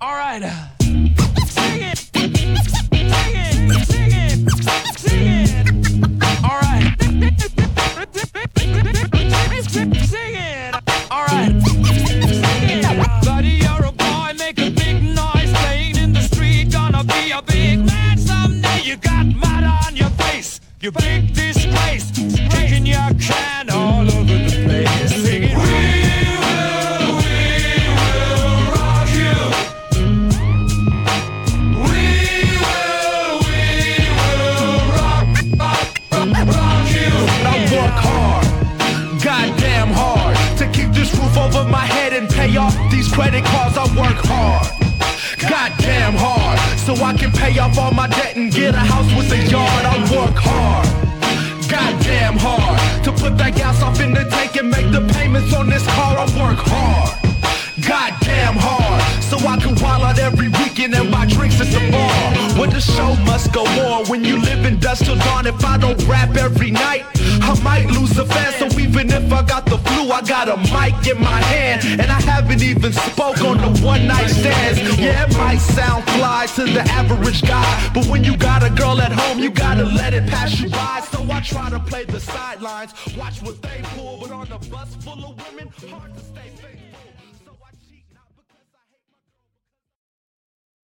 All right. Sing it. Sing it. Sing it. Sing it. All right. Sing it. All right. Sing it. Buddy, you're a boy, make a big noise, playing in the street, gonna be a big man someday. You got mud on your face, you big disgrace, kicking your can all over the place. Sing it. Over my head and pay off these credit cards. I work hard, goddamn hard, so I can pay off all my debt and get a house with a yard. I work hard, goddamn hard, to put that gas off in the tank and make the payments on this car. I work hard, goddamn hard, so I can wild out every weekend and buy drinks at the bar. Well, the show must go on when you live in dust till dawn. If I don't rap every night, I might lose a fan. So even if I got the flu, I got a mic in my hand, and I haven't even spoke on the one night stands. Yeah, it might sound fly to the average guy, but when you got a girl at home, you gotta let it pass you by. So I try to play the sidelines, watch what they pull, but on the bus full of women, hard to stay faithful.